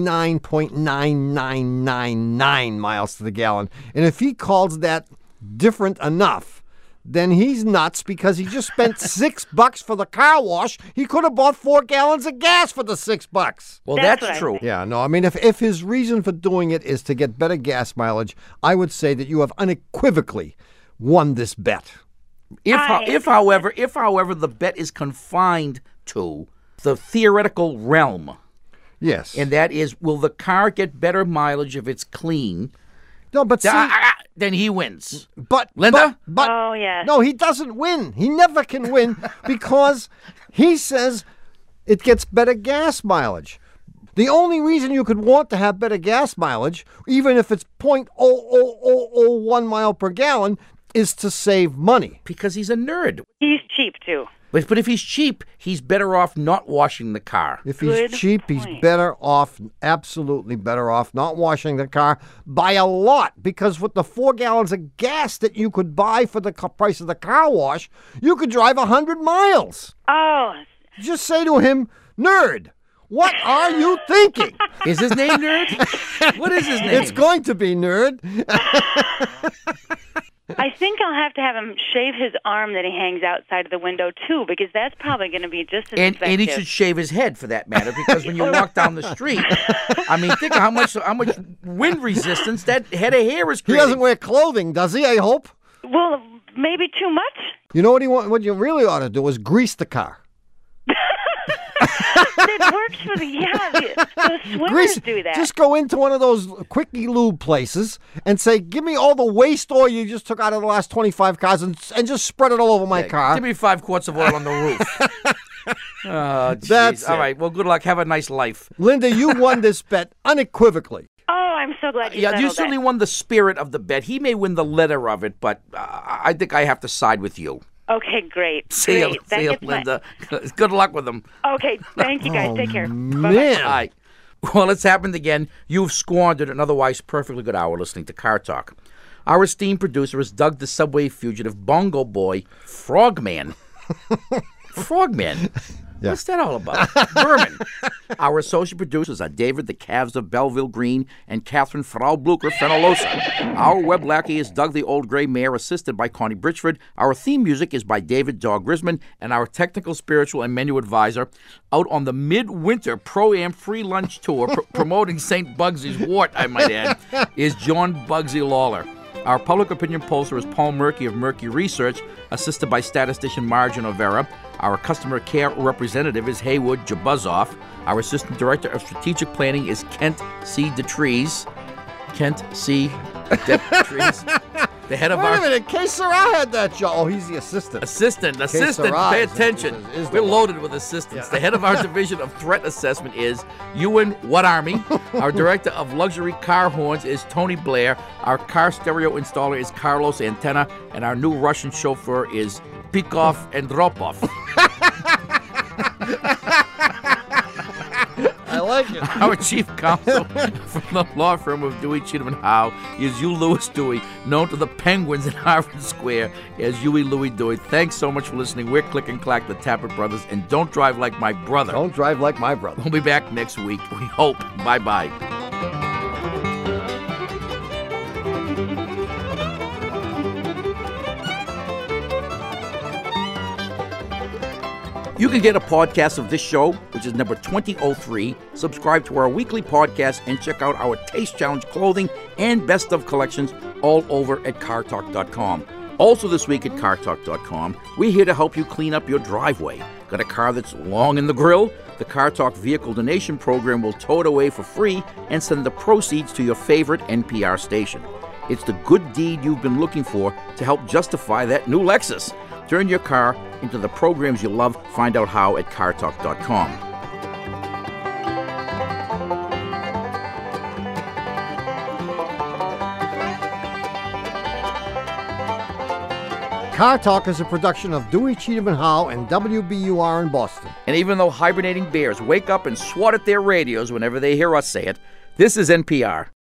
29.9999 miles to the gallon. And if he calls that different enough, then he's nuts, because he just spent $6 for the car wash. He could have bought 4 gallons of gas for the $6. Well, that's true. Yeah, no, I mean, if his reason for doing it is to get better gas mileage, I would say that you have unequivocally won this bet. If, however, the bet is confined to the theoretical realm. Yes. And that is, will the car get better mileage if it's clean? No, but see, then he wins. But Linda? But oh, yes. No, he doesn't win. He never can win because he says it gets better gas mileage. The only reason you could want to have better gas mileage, even if it's 0.00001 mile per gallon, is to save money. Because he's a nerd. He's cheap, too. But if he's cheap, he's better off not washing the car. If he's cheap, he's better off, absolutely better off not washing the car by a lot. Because with the 4 gallons of gas that you could buy for the price of the car wash, you could drive 100 miles. Oh. Just say to him, nerd, what are you thinking? Is his name Nerd? What is his name? It's going to be Nerd. I think I'll have to have him shave his arm that he hangs outside of the window, too, because that's probably going to be just as effective. And he should shave his head, for that matter, because when you walk down the street, I mean, think of how much wind resistance that head of hair is creating. He doesn't wear clothing, does he, I hope? Well, maybe too much. You know what you really ought to do is grease the car. It works for the swimmers do that. Just go into one of those quickie lube places and say, give me all the waste oil you just took out of the last 25 cars and just spread it all over my car. Give me 5 quarts of oil on the roof. Oh, geez. That's all it. right. Well, good luck. Have a nice life. Linda, you won this bet unequivocally. Oh, I'm so glad you Yeah, you settled certainly won the spirit of the bet. He may win the letter of it, but I think I have to side with you. Okay, great. See you, That gets Linda. Good luck with them. Okay, thank you guys. Take care. Man. All right. Well, it's happened again. You've squandered an otherwise perfectly good hour listening to Car Talk. Our esteemed producer is Doug the Subway Fugitive Bongo Boy Frogman. Frogman? Yeah. What's that all about? Berman. Our associate producers are David the Calves of Belleville Green and Catherine Frau Blucher Fenolosa. Our web lackey is Doug the Old Gray Mare, assisted by Connie Bridgeford. Our theme music is by David Dog Grisman, and our technical, spiritual, and menu advisor, out on the midwinter Pro-Am free lunch tour promoting St. Bugsy's Wart, I might add, is John Bugsy Lawler. Our public opinion pollster is Paul Murky of Murky Research, assisted by statistician Margin O'Vera. Our customer care representative is Haywood Jabuzoff. Our assistant director of strategic planning is Kent C. DeTrees. Kent C. DeTrees. The head of Wait a minute, K. Sarah had that job. Oh, he's the assistant. Assistant, pay attention. We're loaded with assistants. The head of our division of threat assessment is Ewan What Army. Our director of luxury car horns is Tony Blair. Our car stereo installer is Carlos Antenna. And our new Russian chauffeur is Pikov and Dropov. I like it. Our chief counsel from the law firm of Dewey, Cheatham & Howe is Hugh Lewis Dewey, known to the Penguins in Harvard Square as Huey Louie Dewey. Thanks so much for listening. We're Click and Clack, the Tappet Brothers, and don't drive like my brother. Don't drive like my brother. We'll be back next week, we hope. Bye-bye. You can get a podcast of this show, which is number 2003, subscribe to our weekly podcast, and check out our Taste Challenge clothing and best of collections all over at cartalk.com. Also this week at cartalk.com, we're here to help you clean up your driveway. Got a car that's long in the grill? The Car Talk Vehicle Donation Program will tow it away for free and send the proceeds to your favorite NPR station. It's the good deed you've been looking for to help justify that new Lexus. Turn your car into the programs you love. Find out how at cartalk.com. Car Talk is a production of Dewey, Cheatham & Howe and WBUR in Boston. And even though hibernating bears wake up and swat at their radios whenever they hear us say it, this is NPR.